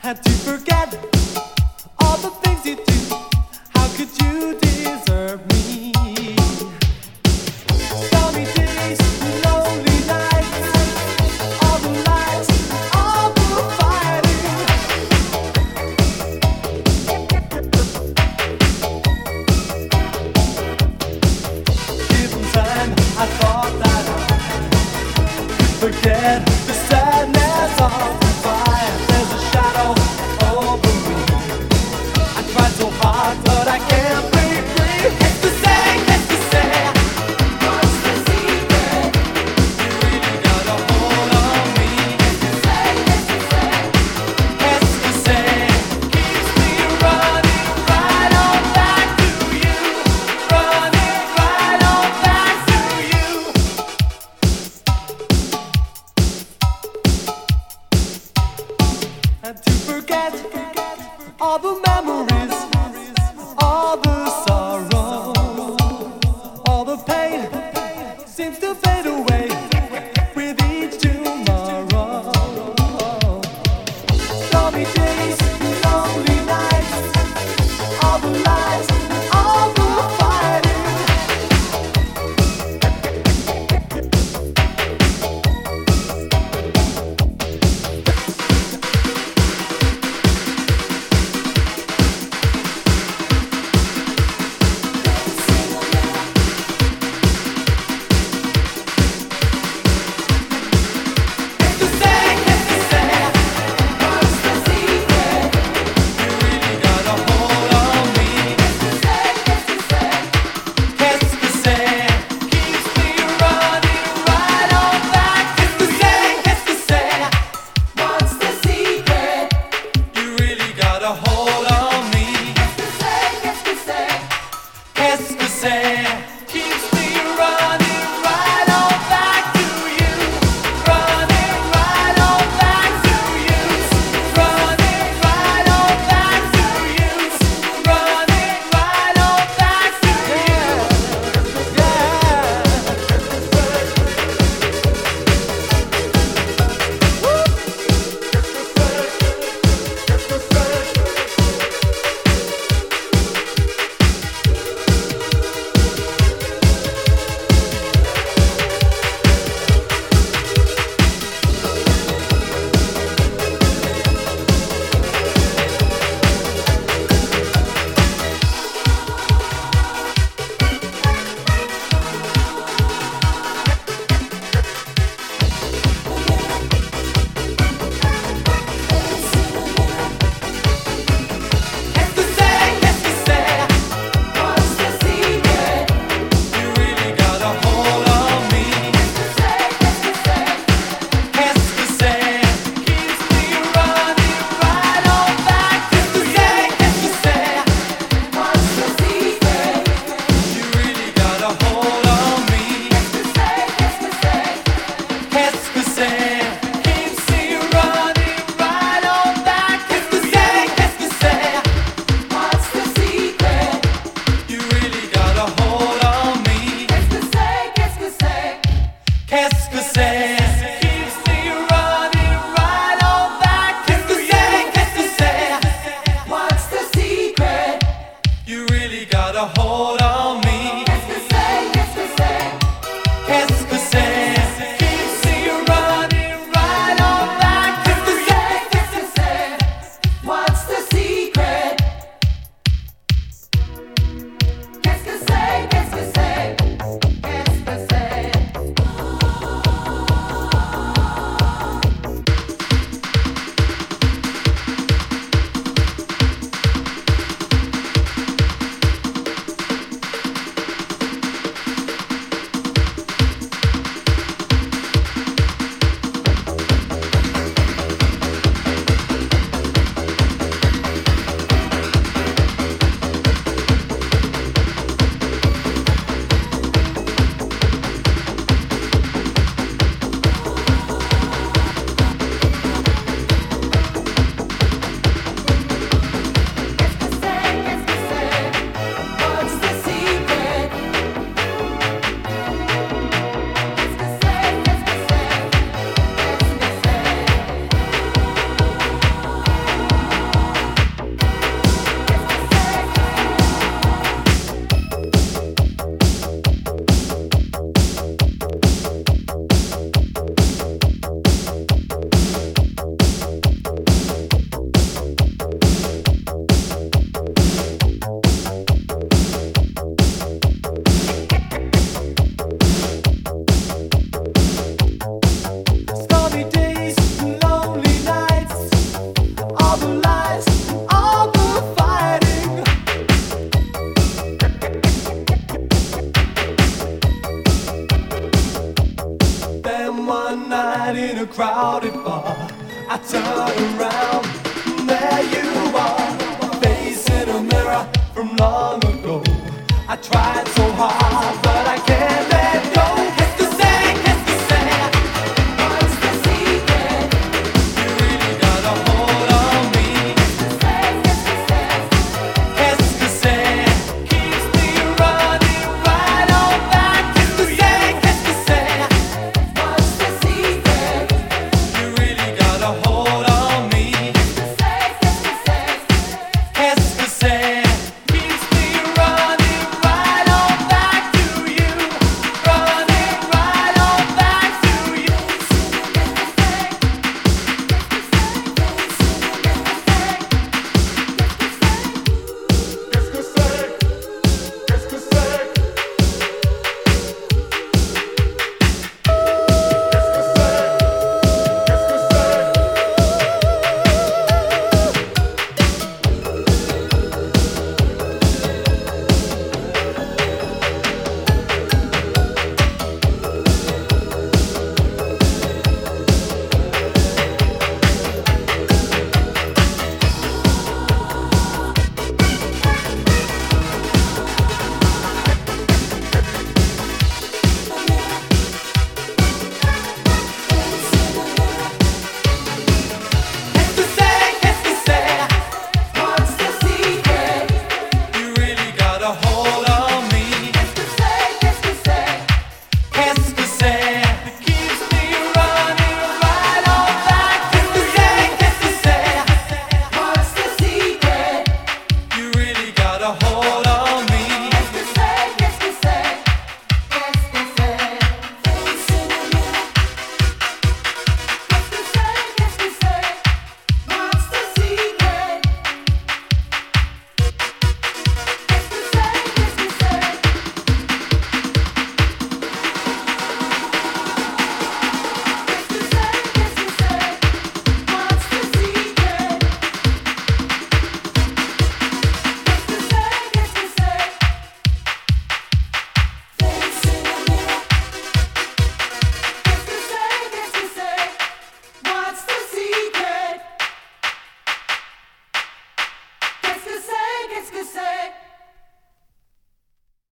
Had to forget all the things you do. How could you deserve me? Stormy days, lonely nights, all the lies, all the fighting. Given time, I thought that I could forget the sadness of the fire. There's a shadow over me. I tried so hard, but I can't break free. It's the same, it's the same. What's the secret? You really got a hold on me. It's the same, it's the same. It's the same. Keeps me running right on back to you. Running right on back to you. And to forget all the memories, all the sorrow, all the pain seems to fade away with each tomorrow. Stormy days, lonely nights, all the lies, all the fighting. turn around.